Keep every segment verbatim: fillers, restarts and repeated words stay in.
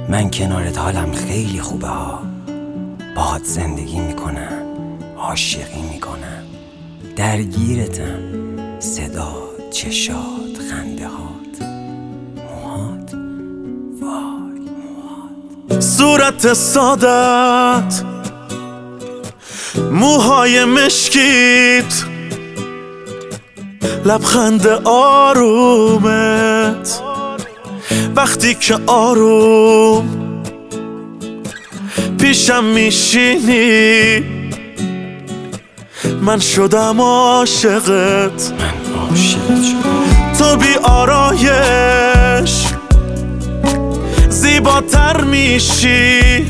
من کنارت حالم خیلی خوبه ها. باهات زندگی میکنم، عاشقی میکنم، درگیرتم. صدا، چشات، خنده هات، موهات، وای موهات. صورت سادت، موهای مشکیت، لبخند آرومت. وقتی که آروم پیشم میشینی من شدم عاشقت. من عاشقت شدم. تو بی آرایش زیباتر میشی،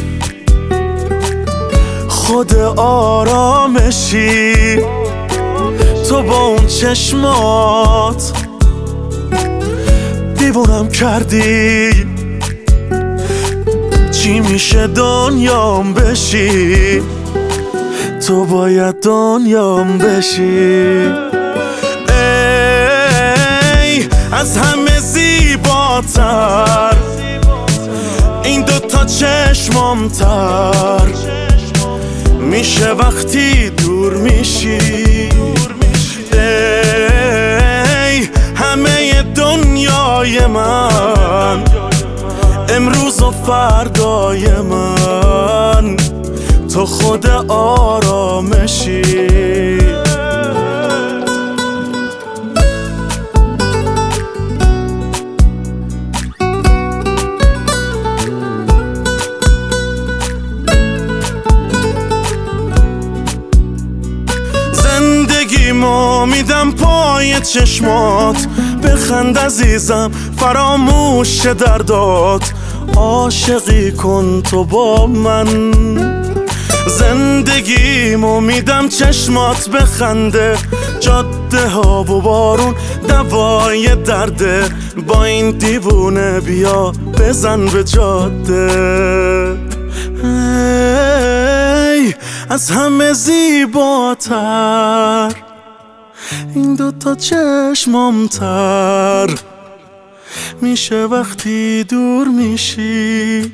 خود آرامشی. تو با اون چشمات دیوونم کردی. چی میشه دنیام بشی، تو باید دنیام بشی. ای از همه زیباتر این دوتا چشمام تر میشه وقتی دور میشی. ای همه دنیای من، امروز و فردای من، تو خود آرامشی. زندگیمو میدم پای چشمات، بخند عزیزم فراموش دردات. عاشقی کن تو با من، زندگیمو میدم چشمات بخنده. جاده ها و بارون دوای درده، با این دیوونه بیا بزن به جاده. ای از همه زیباتر این دوتا چشمام تر میشه وقتی دور میشی.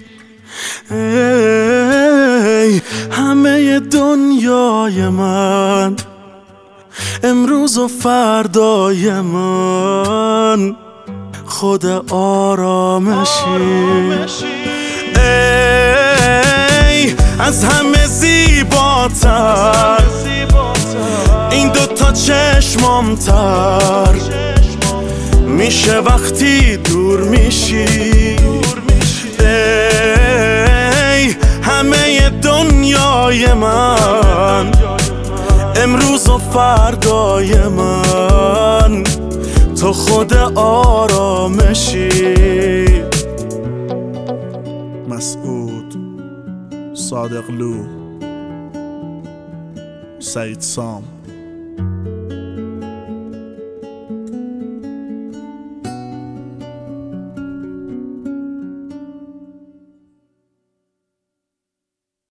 ای همه دنیای من، امروز و فردای من، خود آرامشی. ای از همه زیباتر این دوتا چشمام تر میشه وقتی دور میشی. ای همه دنیای من، امروز و فردای من، تو خود آرامشی. مسعود صادقلو، سعید سام.